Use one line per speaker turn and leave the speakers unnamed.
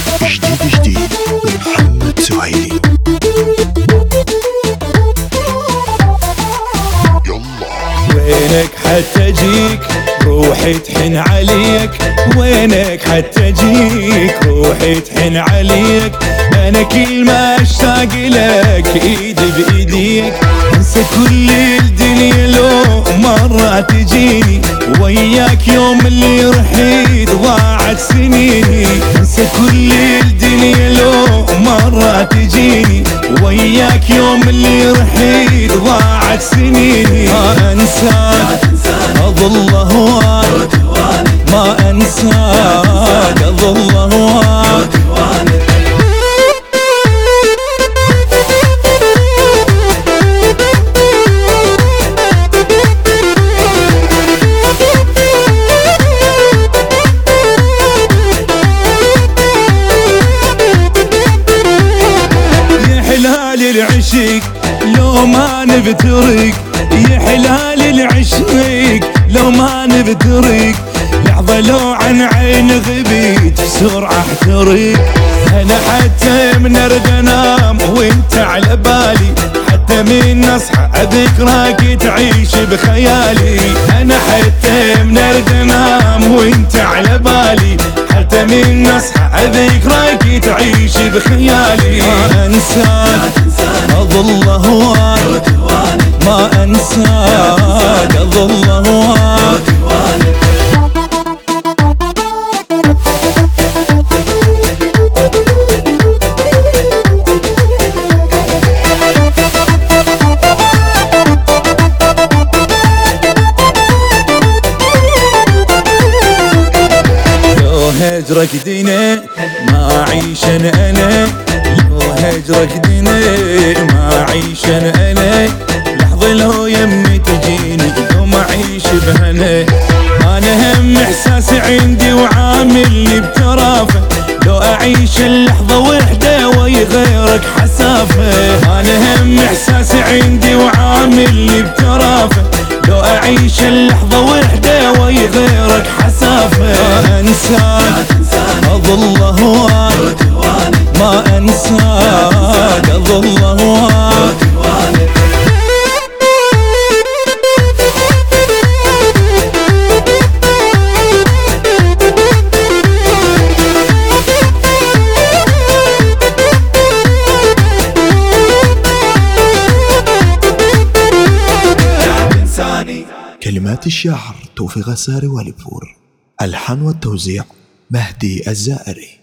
جديد محمد سهيلي.
وينك حتى اجيك روحي تحن عليك، وينك حتى اجيك روحي تحن عليك. انا كل ما اشتاق لك ايدي بايديك، انسى كل الدنيا لو مرة تجيني، وياك يوم اللي رحيت ضاعت سنيني. انسى كل الدنيا لو مرة تجيني، وياك يوم اللي رحيت ضاعت سنيني. ما انساك اظل هواك، ما انساك اظل هواك. يا حلال العشق لو ما نفترق، يا حلال العشق لو ما نفترق. لحظة لو عن عين غبيت بسرعة احترق. انا حتى من ارد انام وانت على بالي، حتى من اصحى اذكرك تعيش بخيالي. انا حتى من ارد انام وانت على بالي، حتى من اصحى اذكرك تعيش بخيالي. ما انساك اظل هواك، ما انساك اظل هواك. هجرك ديني ما عيش انا، لو هجرك ديني ما عيش انا. لحظة لو يمي تجيني لو ما عيش بهنا. انا هم احساسي عندي وعاملني بترافه، لو اعيش اللحظة وحدة ويا غيرك حسافة. انا هم احساسي عندي وعاملني بترافه، لو اعيش اللحظة وحدة ويا غيرك حسافة. ما انساك اظل هواك، ما انساك اظل هواك.
كلمات الشاعر توفيق الساري والفور، الحان والتوزيع مهدي الزائري.